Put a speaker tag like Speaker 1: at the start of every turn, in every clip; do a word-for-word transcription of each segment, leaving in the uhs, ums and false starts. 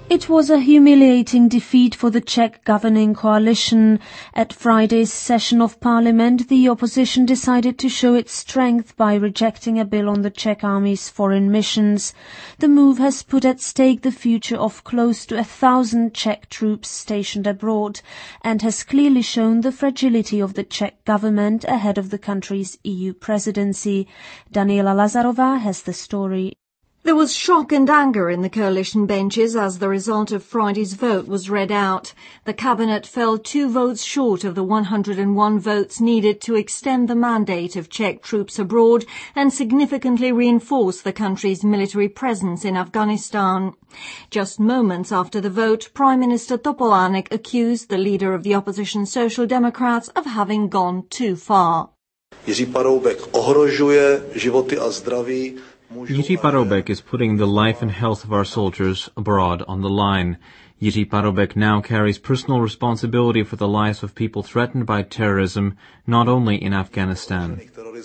Speaker 1: It was a humiliating defeat for the Czech governing coalition. At Friday's session of parliament, the opposition decided to show its strength by rejecting a bill on the Czech army's foreign missions. The move has put at stake the future of close to a thousand Czech troops stationed abroad and has clearly shown the fragility of the Czech government ahead of the country's E U presidency. Daniela Lazarova has the story.
Speaker 2: There was shock and anger in the coalition benches as the result of Friday's vote was read out. The cabinet fell two votes short of the one hundred and one votes needed to extend the mandate of Czech troops abroad and significantly reinforce the country's military presence in Afghanistan. Just moments after the vote, Prime Minister Topolánek accused the leader of the opposition Social Democrats of having gone too far.
Speaker 3: Jiří Paroubek ohrožuje životy a zdraví.
Speaker 4: Jiří Paroubek is putting the life and health of our soldiers abroad on the line. Jiří Paroubek now carries personal responsibility for the lives of people threatened by terrorism, not only in Afghanistan.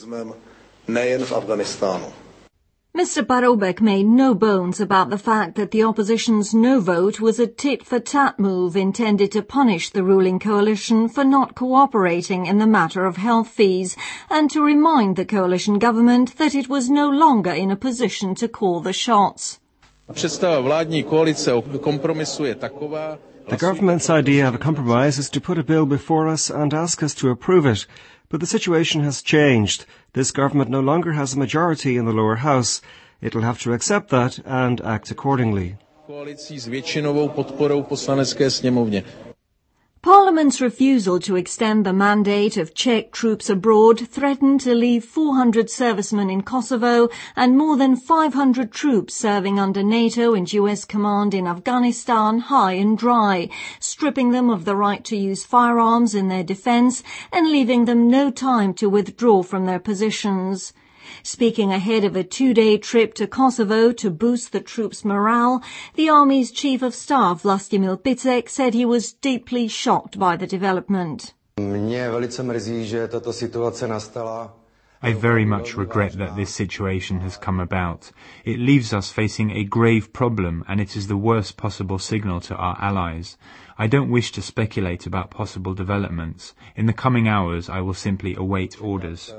Speaker 2: Mister Paroubek made no bones about the fact that the opposition's no vote was a tit-for-tat move intended to punish the ruling coalition for not cooperating in the matter of health fees and to remind the coalition government that it was no longer in a position to call the shots.
Speaker 5: The government's idea of a compromise is to put a bill before us and ask us to approve it. But the situation has changed. This government no longer has a majority in the lower house. It will have to accept that and act accordingly.
Speaker 2: Parliament's refusal to extend the mandate of Czech troops abroad threatened to leave four hundred servicemen in Kosovo and more than five hundred troops serving under NATO and U S command in Afghanistan high and dry, stripping them of the right to use firearms in their defence and leaving them no time to withdraw from their positions. Speaking ahead of a two-day trip to Kosovo to boost the troops' morale, the Army's Chief of Staff, Vlastimil Picek, said he was deeply shocked by the development.
Speaker 6: I very much regret that this situation has come about. It leaves us facing a grave problem, and it is the worst possible signal to our allies. I don't wish to speculate about possible developments. In the coming hours, I will simply await orders.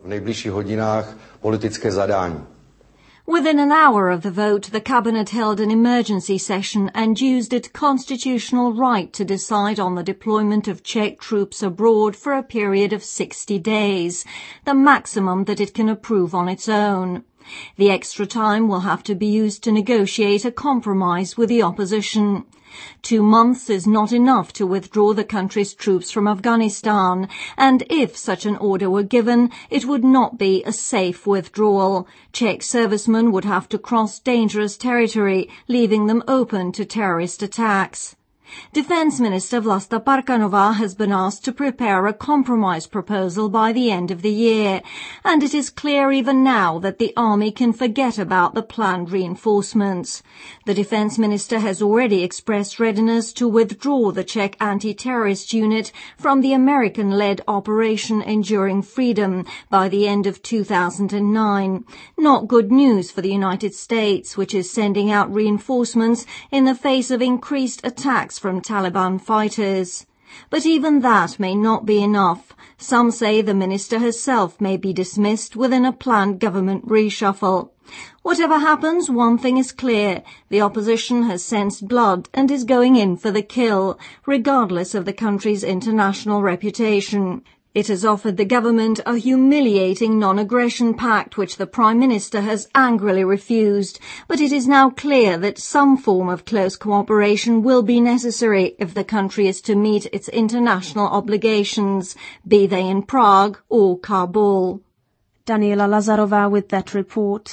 Speaker 2: Within an hour of the vote, the cabinet held an emergency session and used its constitutional right to decide on the deployment of Czech troops abroad for a period of sixty days, the maximum that it can approve on its own. The extra time will have to be used to negotiate a compromise with the opposition. Two months is not enough to withdraw the country's troops from Afghanistan, and if such an order were given, it would not be a safe withdrawal. Czech servicemen would have to cross dangerous territory, leaving them open to terrorist attacks. Defence Minister Vlasta Parkanová has been asked to prepare a compromise proposal by the end of the year, and it is clear even now that the army can forget about the planned reinforcements. The Defence Minister has already expressed readiness to withdraw the Czech anti-terrorist unit from the American-led Operation Enduring Freedom by the end of two thousand nine. Not good news for the United States, which is sending out reinforcements in the face of increased attacks from Taliban fighters. But even that may not be enough. Some say the minister herself may be dismissed within a planned government reshuffle. Whatever happens, one thing is clear. The opposition has sensed blood and is going in for the kill, regardless of the country's international reputation. It has offered the government a humiliating non-aggression pact which the Prime Minister has angrily refused, but it is now clear that some form of close cooperation will be necessary if the country is to meet its international obligations, be they in Prague or Kabul.
Speaker 1: Daniela Lazarova with that report.